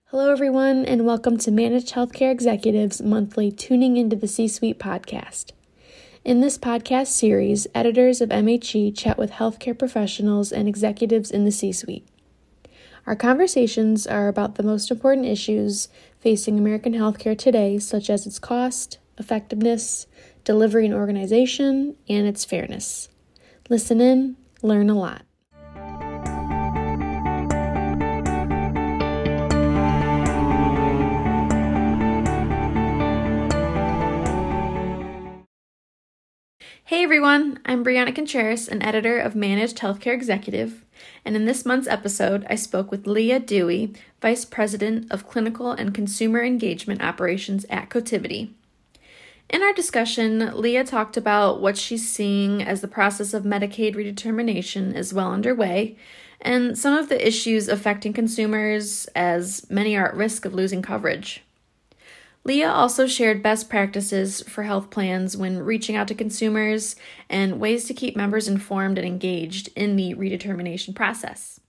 Hello, everyone, and welcome to Managed Healthcare Executives' monthly Tuning into the C-Suite podcast. In this podcast series, editors of MHE chat with healthcare professionals and executives in the C-Suite. Our conversations are about the most important issues facing American healthcare today, such as its cost, effectiveness, delivery and organization, and its fairness. Listen in, learn a lot. Hey everyone, I'm Brianna Contreras, an editor of Managed Healthcare Executive, and in this month's episode, I spoke with Leah Dewey, Vice President of Clinical and Consumer Engagement Operations at Cotiviti. In our discussion, Leah talked about what she's seeing as the process of Medicaid redetermination is well underway, and some of the issues affecting consumers as many are at risk of losing coverage. Leah also shared best practices for health plans when reaching out to consumers and ways to keep members informed and engaged in the redetermination process.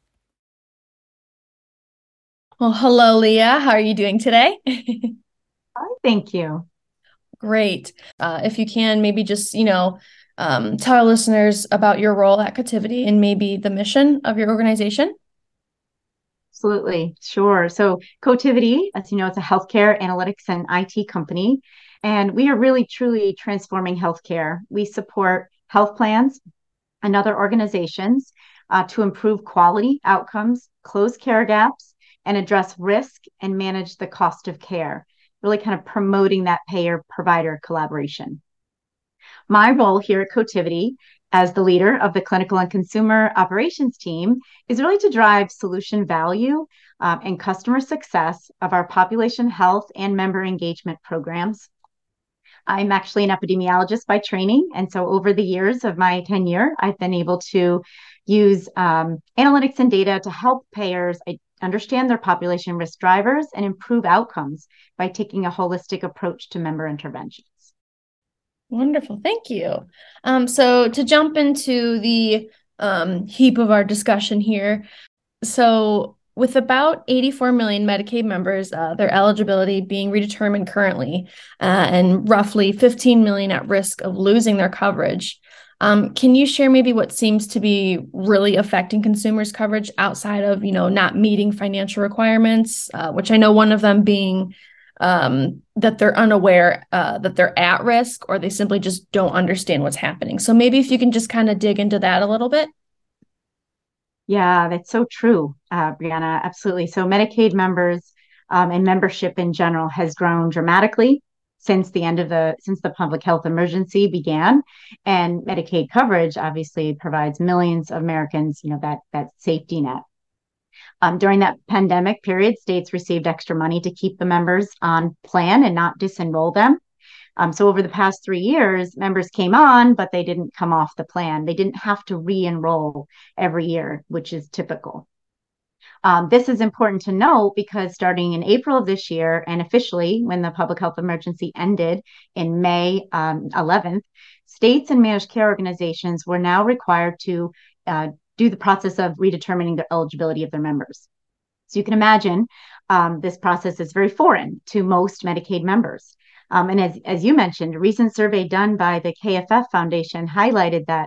Well, hello, Leah. How are you doing today? Hi, thank you. Great. If you can, maybe just, tell our listeners about your role at Cotiviti and maybe the mission of your organization. Absolutely. Sure. So Cotiviti, as you know, it's a healthcare analytics and IT company, and we are really truly transforming healthcare. We support health plans and other organizations to improve quality outcomes, close care gaps, and address risk and manage the cost of care, really kind of promoting that payer-provider collaboration. My role here at Cotiviti as the leader of the clinical and consumer operations team is really to drive solution value and customer success of our population health and member engagement programs. I'm actually an epidemiologist by training. And so over the years of my tenure, I've been able to use analytics and data to help payers understand their population risk drivers and improve outcomes by taking a holistic approach to member interventions. Wonderful. Thank you. So to jump into the heap of our discussion here, so with about 84 million Medicaid members, their eligibility being redetermined currently, and roughly 15 million at risk of losing their coverage, can you share maybe what seems to be really affecting consumers' coverage outside of, not meeting financial requirements, which I know one of them being that they're unaware that they're at risk, or they simply just don't understand what's happening. So maybe if you can just kind of dig into that a little bit. Yeah, that's so true, Brianna. Absolutely. So Medicaid members and membership in general has grown dramatically since the public health emergency began, and Medicaid coverage obviously provides millions of Americans, that safety net. During that pandemic period, states received extra money to keep the members on plan and not disenroll them. So over the past 3 years, members came on, but they didn't come off the plan. They didn't have to re-enroll every year, which is typical. This is important to note because starting in April of this year, and officially when the public health emergency ended in May 11th, states and managed care organizations were now required to do the process of redetermining the eligibility of their members. So you can imagine this process is very foreign to most Medicaid members. And as you mentioned, a recent survey done by the KFF Foundation highlighted that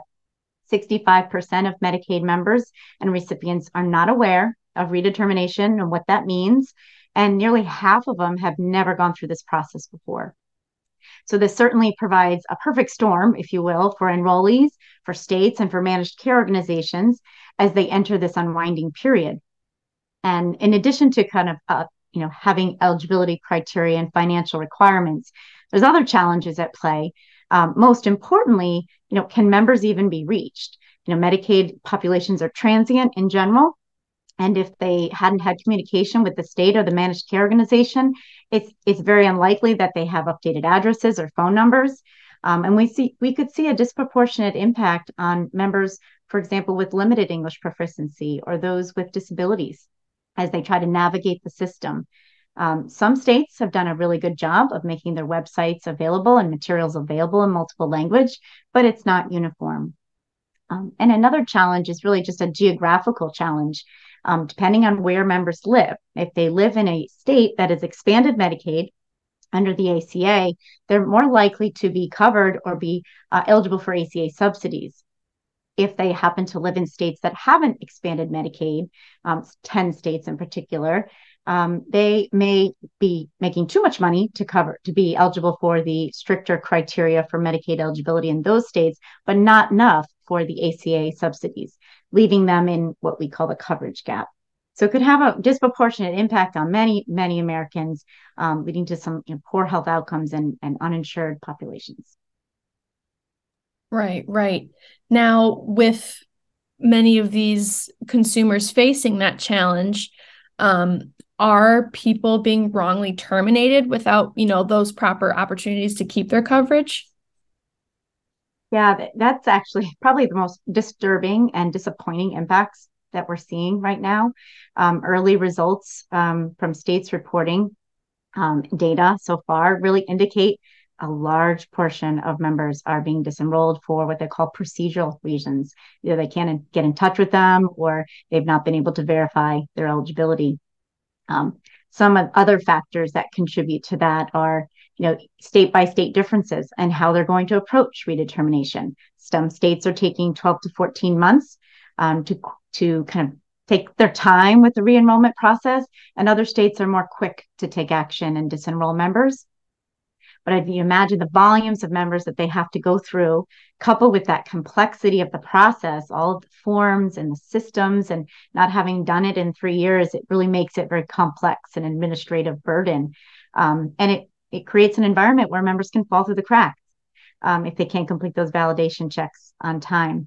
65% of Medicaid members and recipients are not aware of redetermination and what that means. And nearly half of them have never gone through this process before. So this certainly provides a perfect storm, if you will, for enrollees, for states, and for managed care organizations as they enter this unwinding period. And in addition to kind of having eligibility criteria and financial requirements, there's other challenges at play. Most importantly, can members even be reached? Medicaid populations are transient in general. And if they hadn't had communication with the state or the managed care organization, it's very unlikely that they have updated addresses or phone numbers. And we could see a disproportionate impact on members, for example, with limited English proficiency or those with disabilities as they try to navigate the system. Some states have done a really good job of making their websites available and materials available in multiple language, but it's not uniform. And another challenge is really just a geographical challenge. depending on where members live. If they live in a state that has expanded Medicaid under the ACA, they're more likely to be covered or be eligible for ACA subsidies. If they happen to live in states that haven't expanded Medicaid, 10 states in particular, they may be making too much money to be eligible for the stricter criteria for Medicaid eligibility in those states, but not enough for the ACA subsidies, leaving them in what we call the coverage gap. So it could have a disproportionate impact on many, many Americans, leading to some poor health outcomes and uninsured populations. Right, right. Now, with many of these consumers facing that challenge, are people being wrongly terminated without, those proper opportunities to keep their coverage? Yeah, that's actually probably the most disturbing and disappointing impacts that we're seeing right now. Early results from states reporting data so far really indicate a large portion of members are being disenrolled for what they call procedural reasons. Either they can't get in touch with them or they've not been able to verify their eligibility. Some other factors that contribute to that are, state by state differences and how they're going to approach redetermination. Some states are taking 12 to 14 months to kind of take their time with the re-enrollment process, and other states are more quick to take action and disenroll members. But if you imagine the volumes of members that they have to go through, coupled with that complexity of the process, all of the forms and the systems, and not having done it in 3 years, it really makes it very complex and administrative burden. And it creates an environment where members can fall through the cracks if they can't complete those validation checks on time.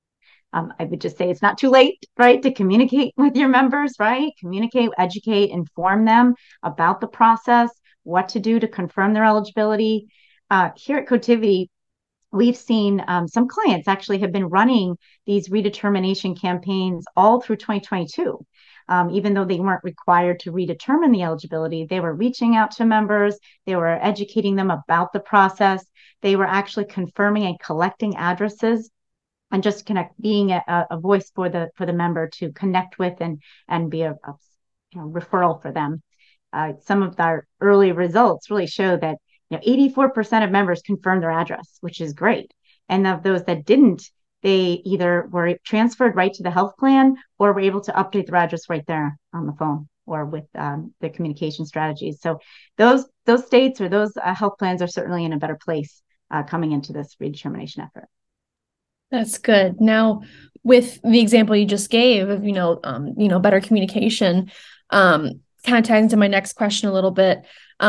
I would just say it's not too late, right, to communicate with your members, right? Communicate, educate, inform them about the process, what to do to confirm their eligibility. Here at Cotiviti, we've seen some clients actually have been running these redetermination campaigns all through 2022. Even though they weren't required to redetermine the eligibility, they were reaching out to members, they were educating them about the process, they were actually confirming and collecting addresses, and just being a voice for the member to connect with and be a referral for them. Some of our early results really show that 84% of members confirmed their address, which is great. And of those that didn't, they either were transferred right to the health plan or were able to update their address right there on the phone or with the communication strategies. So those states or those health plans are certainly in a better place coming into this redetermination effort. That's good. Now, with the example you just gave of, better communication, kind of ties into my next question a little bit.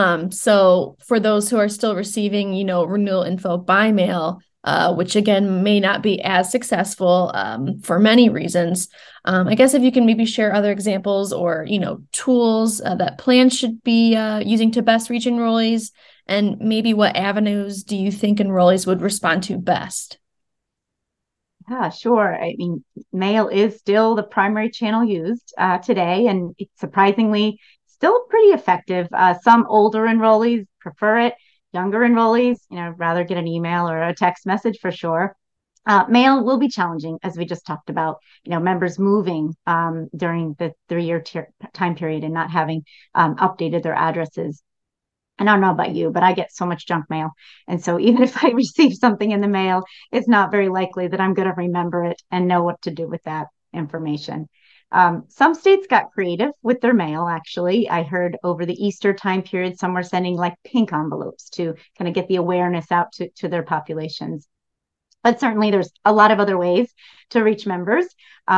So for those who are still receiving, renewal info by mail, which again may not be as successful for many reasons. I guess if you can maybe share other examples or, tools that plans should be using to best reach enrollees, and maybe what avenues do you think enrollees would respond to best? Yeah, sure. I mean, mail is still the primary channel used today, and it's surprisingly still pretty effective. Some older enrollees prefer it. Younger enrollees, rather get an email or a text message for sure. Mail will be challenging, as we just talked about. Members moving during the 3-year time period and not having updated their addresses. And I don't know about you, but I get so much junk mail. And so even if I receive something in the mail, it's not very likely that I'm going to remember it and know what to do with that information. Some states got creative with their mail, actually. I heard over the Easter time period, some were sending like pink envelopes to kind of get the awareness out to their populations. But certainly there's a lot of other ways to reach members.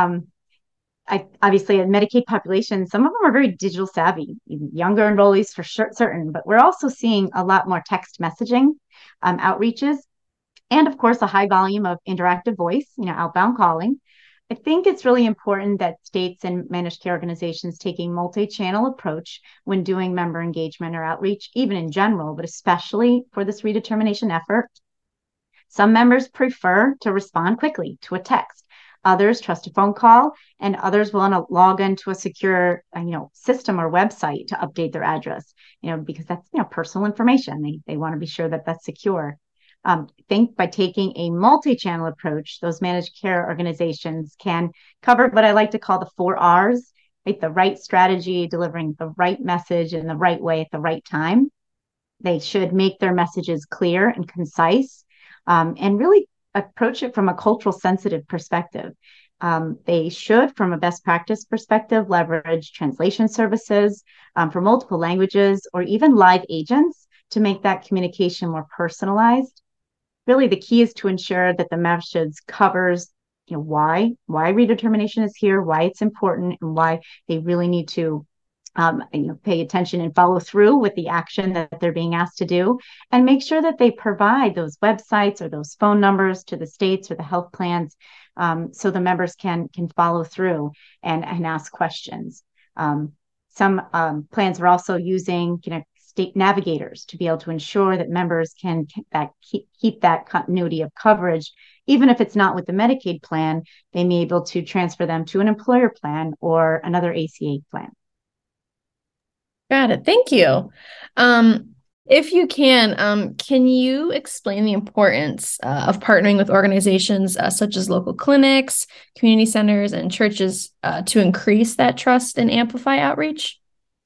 Obviously, a Medicaid population, some of them are very digital savvy, younger enrollees for sure, certain, but we're also seeing a lot more text messaging outreaches, and of course, a high volume of interactive voice, outbound calling. I think it's really important that states and managed care organizations take a multi-channel approach when doing member engagement or outreach, even in general, but especially for this redetermination effort. Some members prefer to respond quickly to a text. Others trust a phone call, and others want to log into a secure, system or website to update their address, because that's, personal information. They want to be sure that that's secure. I think by taking a multi-channel approach, those managed care organizations can cover what I like to call the 4 R's right? The right strategy, delivering the right message in the right way at the right time. They should make their messages clear and concise, and really approach it from a cultural sensitive perspective. They should, from a best practice perspective, leverage translation services for multiple languages or even live agents to make that communication more personalized. Really, the key is to ensure that the message covers, why redetermination is here, why it's important, and why they really need to pay attention and follow through with the action that they're being asked to do, and make sure that they provide those websites or those phone numbers to the states or the health plans, so the members can follow through and ask questions. Some plans are also using state navigators to be able to ensure that members can keep that continuity of coverage. Even if it's not with the Medicaid plan, they may be able to transfer them to an employer plan or another ACA plan. Got it. Thank you. If you can you explain the importance of partnering with organizations such as local clinics, community centers, and churches to increase that trust and amplify outreach?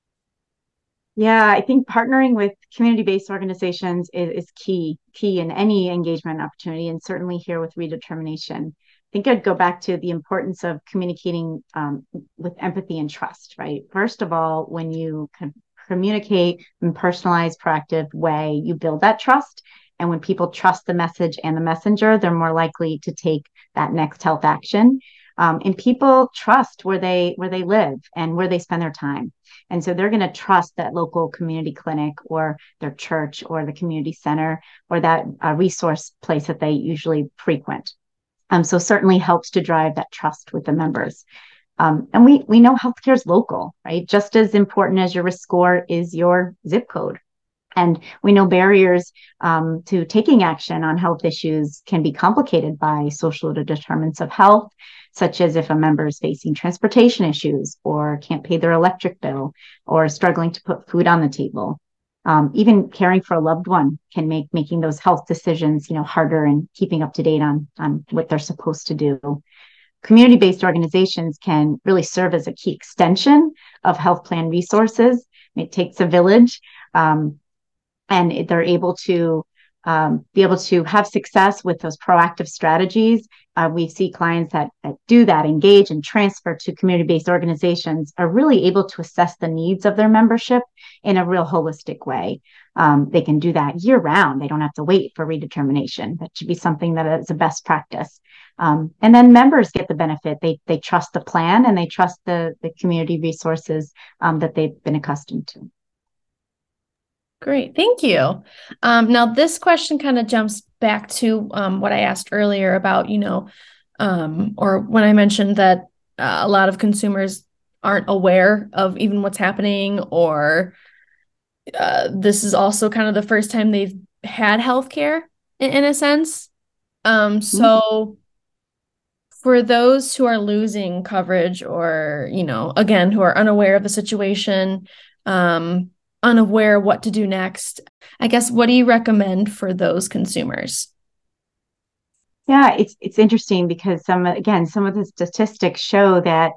Yeah, I think partnering with community-based organizations is key in any engagement opportunity, and certainly here with redetermination. I think I'd go back to the importance of communicating with empathy and trust, right? First of all, when you communicate in a personalized, proactive way, you build that trust. And when people trust the message and the messenger, they're more likely to take that next health action. And people trust where they live and where they spend their time. And so they're going to trust that local community clinic or their church or the community center or that resource place that they usually frequent. So certainly helps to drive that trust with the members. And we know healthcare is local, right? Just as important as your risk score is your zip code. And we know barriers to taking action on health issues can be complicated by social determinants of health, such as if a member is facing transportation issues or can't pay their electric bill or struggling to put food on the table. Even caring for a loved one can make making those health decisions, harder and keeping up to date on what they're supposed to do. Community-based organizations can really serve as a key extension of health plan resources. It takes a village. And they're able to be able to have success with those proactive strategies. We see clients that do that, engage and transfer to community-based organizations, are really able to assess the needs of their membership in a real holistic way. They can do that year round. They don't have to wait for redetermination. That should be something that is a best practice. And then members get the benefit. They trust the plan and they trust the community resources that they've been accustomed to. Great, thank you. Now, this question kind of jumps back to what I asked earlier about, or when I mentioned that a lot of consumers aren't aware of even what's happening, or this is also kind of the first time they've had healthcare in a sense. So for those who are losing coverage or, again, who are unaware of the situation, unaware what to do next, I guess, what do you recommend for those consumers? Yeah, it's interesting because some of the statistics show that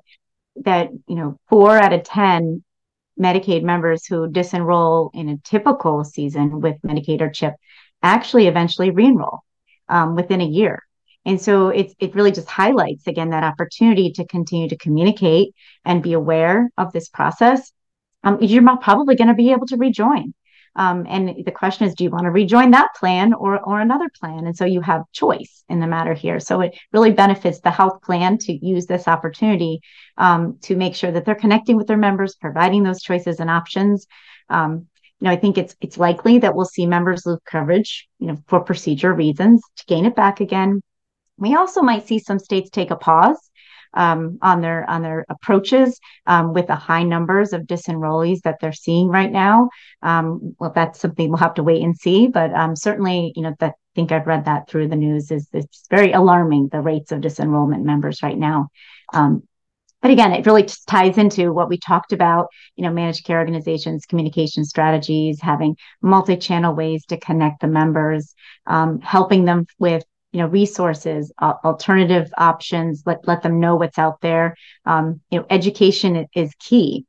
4 out of 10 Medicaid members who disenroll in a typical season with Medicaid or CHIP actually eventually re-enroll within a year. And so it really just highlights again that opportunity to continue to communicate and be aware of this process. You're probably going to be able to rejoin. And the question is, do you want to rejoin that plan or another plan? And so you have choice in the matter here. So it really benefits the health plan to use this opportunity to make sure that they're connecting with their members, providing those choices and options. I think it's likely that we'll see members lose coverage, for procedure reasons to gain it back again. We also might see some states take a pause on their approaches with the high numbers of disenrollees that they're seeing right now. Well, that's something we'll have to wait and see. But certainly, I think I've read that through the news. It's very alarming, the rates of disenrollment members right now. But again, it really just ties into what we talked about, managed care organizations, communication strategies, having multi-channel ways to connect the members, helping them with resources, alternative options. Let them know what's out there. Education is key.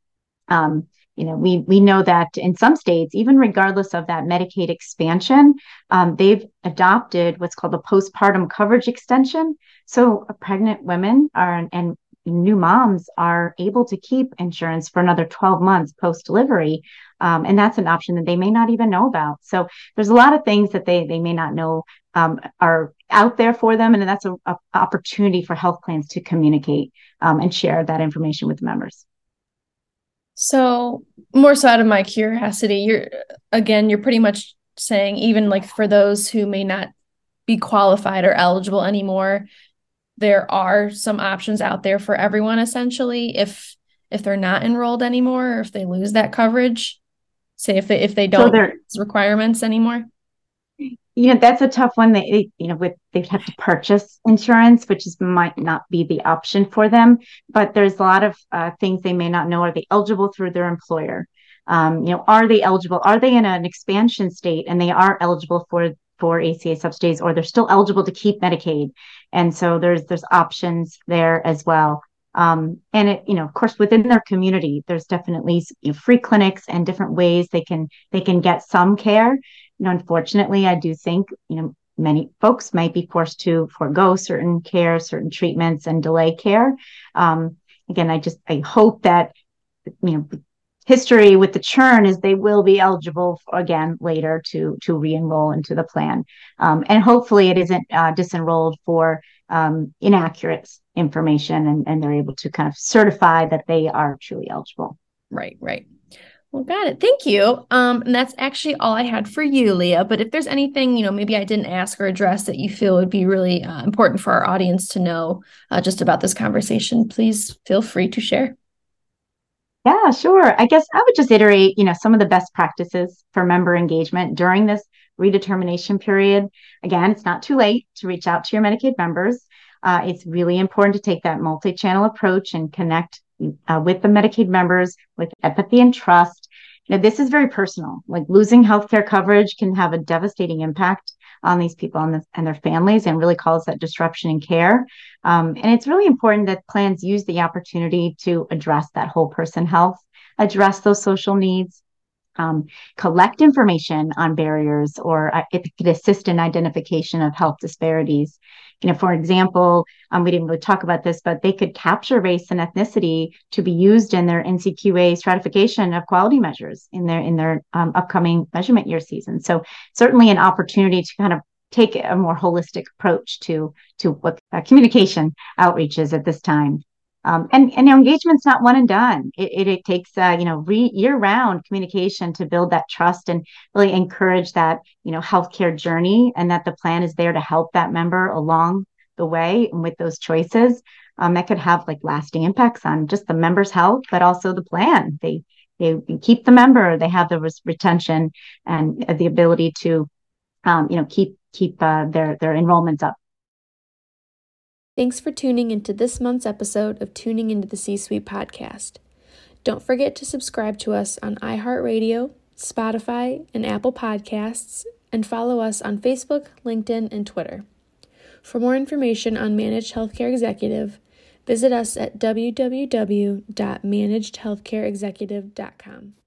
We know that in some states, even regardless of that Medicaid expansion, they've adopted what's called a postpartum coverage extension. So pregnant women and new moms are able to keep insurance for another 12 months post-delivery. And that's an option that they may not even know about. So there's a lot of things that they may not know are out there for them. And that's an opportunity for health plans to communicate and share that information with members. So more so out of my curiosity, you're pretty much saying even like for those who may not be qualified or eligible anymore, there are some options out there for everyone essentially if they're not enrolled anymore or if they lose that coverage, say if they don't meet requirements anymore. That's a tough one. They'd have to purchase insurance, which might not be the option for them. But there's a lot of things they may not know. Are they eligible through their employer? Are they eligible? Are they in an expansion state and they are eligible for ACA subsidies, or they're still eligible to keep Medicaid? And so there's options there as well. And of course, within their community, there's definitely free clinics and different ways they can get some care. Unfortunately, I do think, many folks might be forced to forego certain care, certain treatments, and delay care. Again, I hope that, history with the churn is they will be eligible again later to re-enroll into the plan. And hopefully it isn't disenrolled for inaccurate information and they're able to kind of certify that they are truly eligible. Right. Well, got it. Thank you. And that's actually all I had for you, Leah. But if there's anything, maybe I didn't ask or address that you feel would be really important for our audience to know just about this conversation, please feel free to share. Yeah, sure. I guess I would just iterate, some of the best practices for member engagement during this redetermination period. Again, it's not too late to reach out to your Medicaid members. It's really important to take that multi-channel approach and connect with the Medicaid members with empathy and trust. This is very personal. Like losing healthcare coverage can have a devastating impact on these people and their families and really cause that disruption in care. And it's really important that plans use the opportunity to address that whole person health, address those social needs, collect information on barriers, or it could assist in identification of health disparities. For example, we didn't really talk about this, but they could capture race and ethnicity to be used in their NCQA stratification of quality measures in their upcoming measurement year season. So certainly an opportunity to kind of take a more holistic approach to what communication outreach is at this time. And engagement's not one and done. It takes year-round communication to build that trust and really encourage that healthcare journey, and that the plan is there to help that member along the way and with those choices. That could have like lasting impacts on just the member's health, but also the plan. They keep the member. They have the retention and the ability to keep their enrollments up. Thanks for tuning into this month's episode of Tuning into the C-Suite podcast. Don't forget to subscribe to us on iHeartRadio, Spotify, and Apple Podcasts, and follow us on Facebook, LinkedIn, and Twitter. For more information on Managed Healthcare Executive, visit us at www.managedhealthcareexecutive.com.